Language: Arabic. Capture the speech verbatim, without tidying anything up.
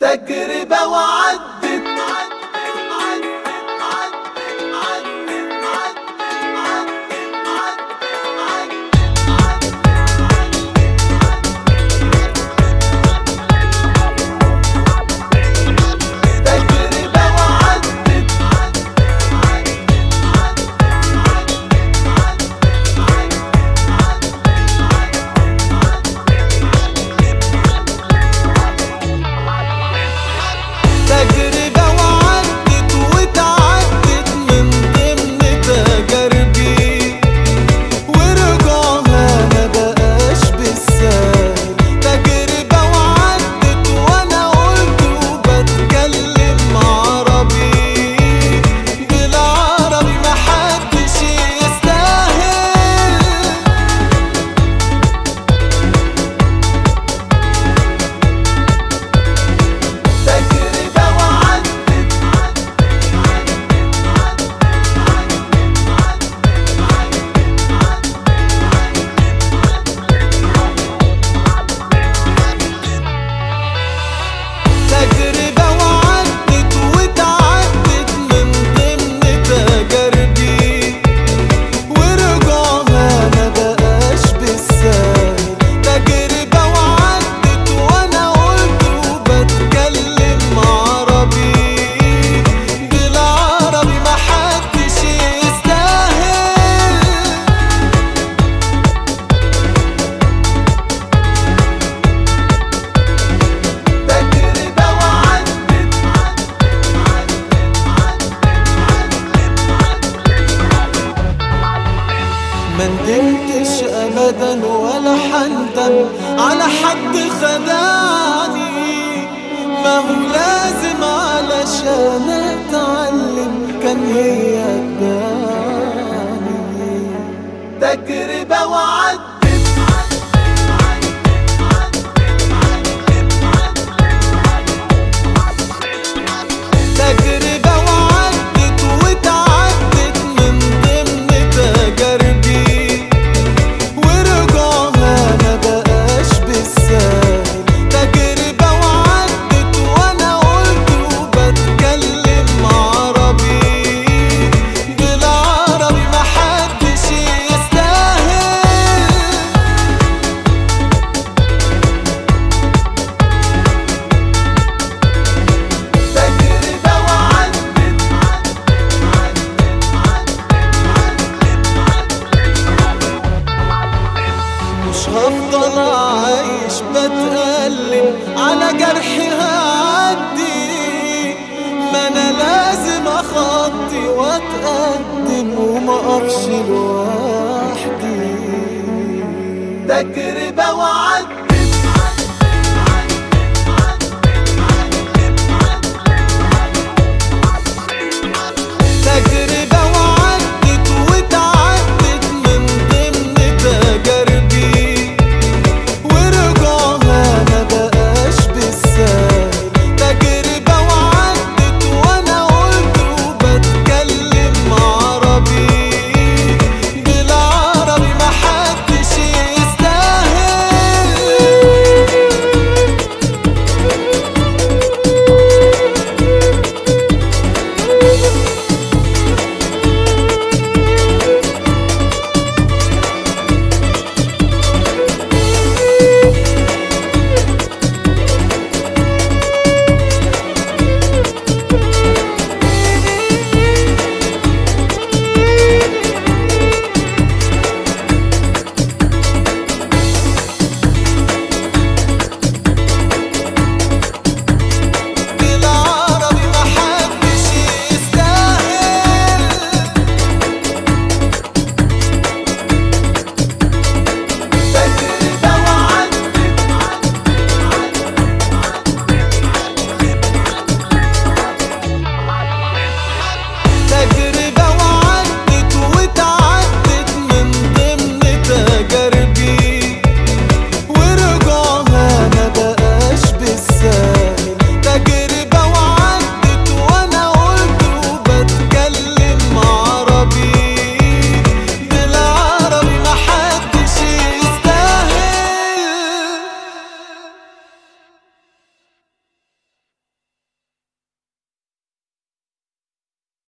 تجربة وعدت. تجربة وعدت وتعدت من ضمن تجاربي، ورجوعها ما بقاش بالسهل. تجربة وعدت وانا قلت وبتكلم عربي، بالعربي محدش يستاهل. تجربة وعدت وتعدت من ضمن تجاربي، ورجوعها ما بقاش بالسهل. تجربة وعدت وانا قلت وبتكلم عربي، بالعربي محدش يستاهل. مندمتش ابدا ولا حندم على حد خدعني، ما هو لازم علشان اتعلم كان هي تباني. تجربة وعدت. تجربة وعدت وتعدت من ضمن تجاربي، ورجوعها ما بقاش بالسهل. تجربة وعدت وانا قلت وبتكلم عربي، بالعربي محدش يستاهل. مش هفضل عايش بتألم على جرحي هعدي، ما انا لازم اخطي واتقدم وما اقفش لوحدي.